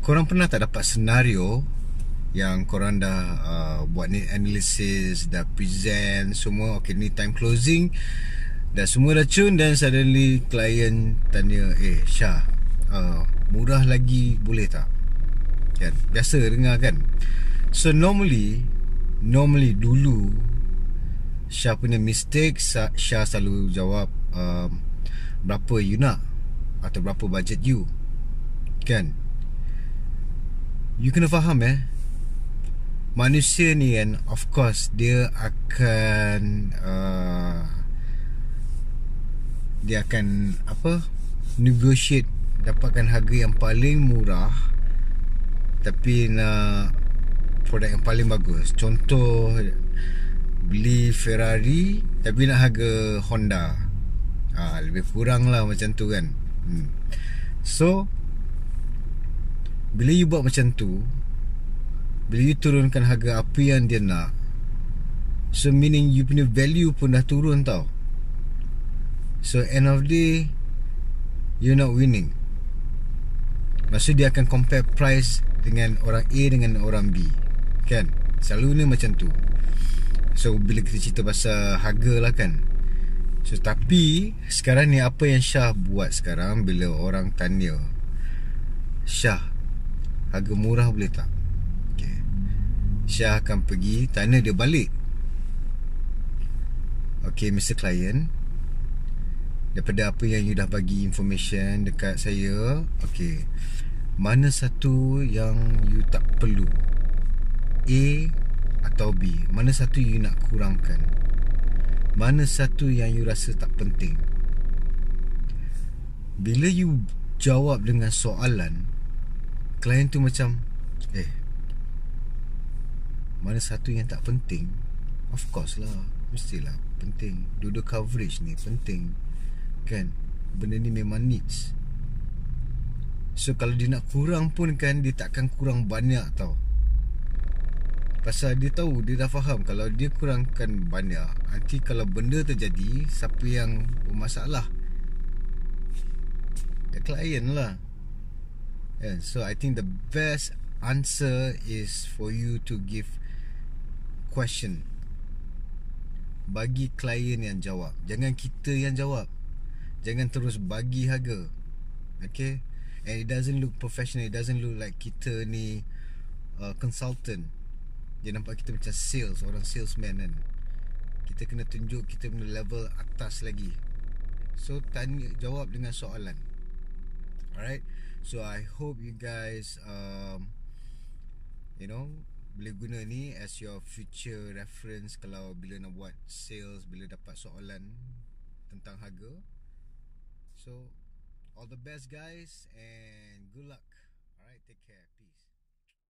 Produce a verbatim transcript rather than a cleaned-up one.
korang pernah tak dapat senario yang korang dah uh, buat ni analysis, dah present semua, okay ni time closing, dah semua dah cun, dan suddenly klien tanya, eh Syah, uh, murah lagi boleh tak? Kan, biasa dengar kan. So normally Normally dulu Syah punya mistake, Syah selalu jawab, um, berapa you nak, atau berapa budget you. Kan, you kena faham eh, manusia ni kan, of course dia akan uh, dia akan apa, negotiate, dapatkan harga yang paling murah tapi nak produk yang paling bagus. Contoh, beli Ferrari tapi nak harga Honda, ha, lebih kurang lah macam tu kan. hmm. So bila you buat macam tu, bila you turunkan harga apa yang dia nak, so meaning you punya value pun dah turun tau. So end of day, you're not winning. Maksud dia akan compare price dengan orang A dengan orang B, kan? Selalu ni macam tu. So bila kita cerita pasal harga lah kan. So tapi sekarang ni apa yang Syah buat sekarang, bila orang tanya, Syah, harga murah boleh tak? Okay, Syah akan pergi tanya dia balik. Okay Mister Client, daripada apa yang you dah bagi information dekat saya, okay, mana satu yang you tak perlu, A atau B? Mana satu you nak kurangkan? Mana satu yang you rasa tak penting? Bila you jawab dengan soalan, klien tu macam, eh, mana satu yang tak penting? Of course lah, mestilah penting. Dua-dua coverage ni penting, kan? Benda ni memang needs. So kalau dia nak kurang pun kan, dia takkan kurang banyak tau. Pasal dia tahu, dia dah faham, kalau dia kurangkan banyak, nanti kalau benda terjadi, siapa yang bermasalah? The client lah. Yeah, so I think the best answer is for you to give question. Bagi klien yang jawab, jangan kita yang jawab. Jangan terus bagi harga. Okay? And it doesn't look professional. It doesn't look like kita ni uh, consultant. Dia nampak kita macam sales, orang salesman kan. Kita kena tunjuk kita punya level atas lagi. So tanya, jawab dengan soalan. Alright. So I hope you guys um, you know, boleh guna ni as your future reference kalau bila nak buat sales, bila dapat soalan tentang harga. So all the best guys and good luck. Alright, take care. Peace.